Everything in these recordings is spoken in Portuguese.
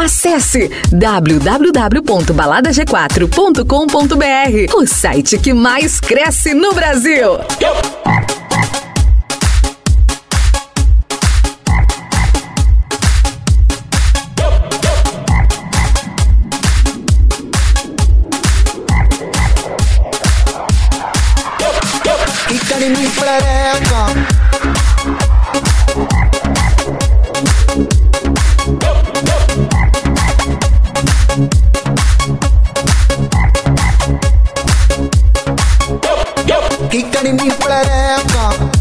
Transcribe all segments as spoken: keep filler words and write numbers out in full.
Acesse w w w ponto balada g quatro ponto com ponto b r, o site que mais cresce no Brasil. Fica em mim, prereca. Fica em mim, prereca.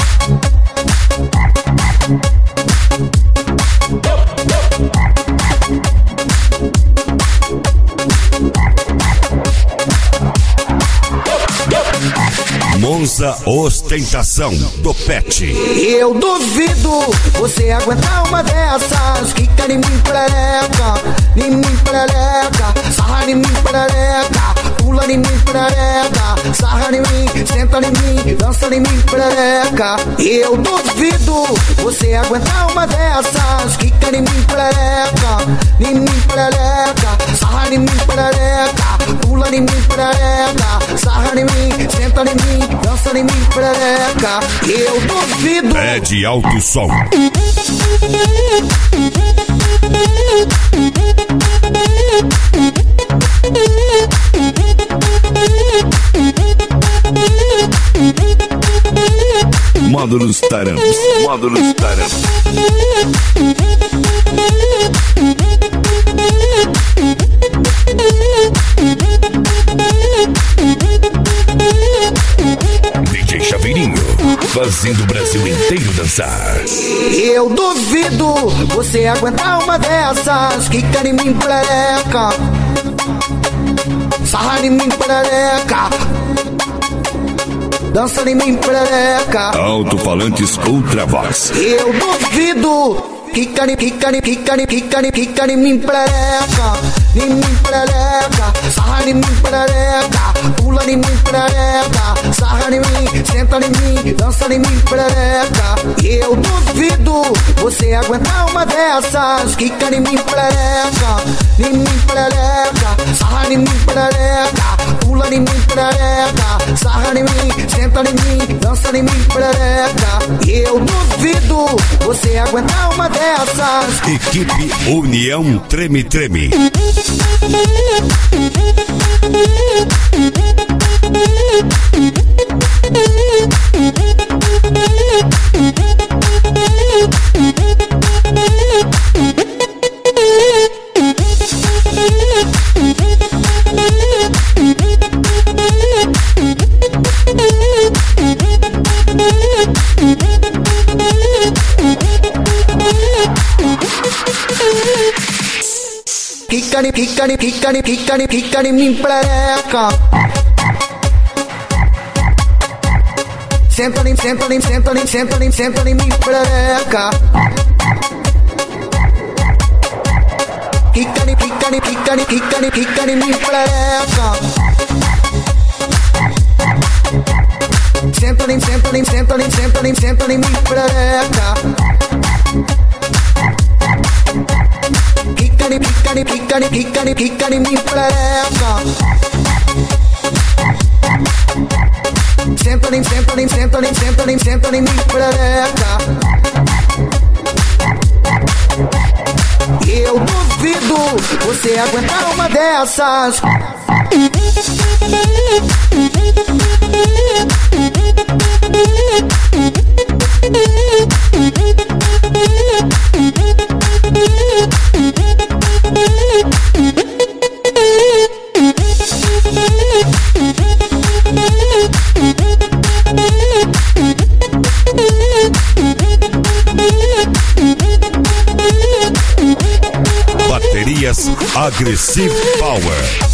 Monza Ostentação do Pet. Eu duvido você aguentar uma dessas. Fica em mim, prereca. Em mim, prereca. Sarra em mim, prereca. Pula em mim, prereca. Sarra em mim, senta em mim, dança em mim, prereca. Eu duvido você aguentar uma dessas. Fica em mim, prereca. Em mim, prereca. Sarra em mim, prereca. Pula em mim, prereca. Sarra em mim, senta em mim, dança em mim, prereca. Eu duvido. Pede alto som. Módulos Tarampos. Módulos Tarampos. D J Chaveirinho, fazendo o Brasil inteiro dançar. Eu duvido você aguentar uma dessas. Fica em mim, prereca. Sarra em mim, prereca. Dança em mim, prereca. Alto-falantes Ultravox. Eu duvido. Fica em, fica em, fica em, fica em, fica em mim, prereca. Em mim, prereca. Sarra em mim, prereca. Pula em mim, prereca. Sarra em mim, senta em mim, dança em mim, prereca. Eu duvido você aguentar uma dessas. Fica em mim, prereca. Em mim, prereca. Sarra em mim, prereca. Pula em mim, prereca. Sarra em mim, senta em mim, dança em mim, prereca. Eu duvido você aguentar uma dessas. Equipe União Treme Treme. Fica em, fica em, fica em, fica em, fica em mim, prereca. Senta em, senta em, senta em, senta em, senta em mim, prereca. Fica em, fica em, fica em, fica em, fica em mim, prereca. Senta em, senta em, senta em, senta em, senta em mim, prereca. Fica em, fica em, fica em, fica em, fica em mim, prereca. Senta em, senta em, senta em, senta em, senta em mim, prereca. Eu duvido você aguentar uma dessas. Baterias Aggressive Power.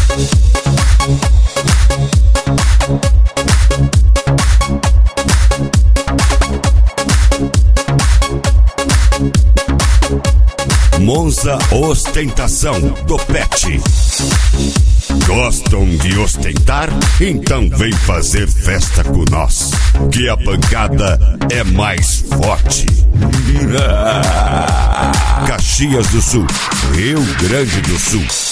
Monza Ostentação do Pet. Gostam de ostentar? Então vem fazer festa com nós, que a pancada é mais forte. Caxias do Sul, Rio Grande do Sul.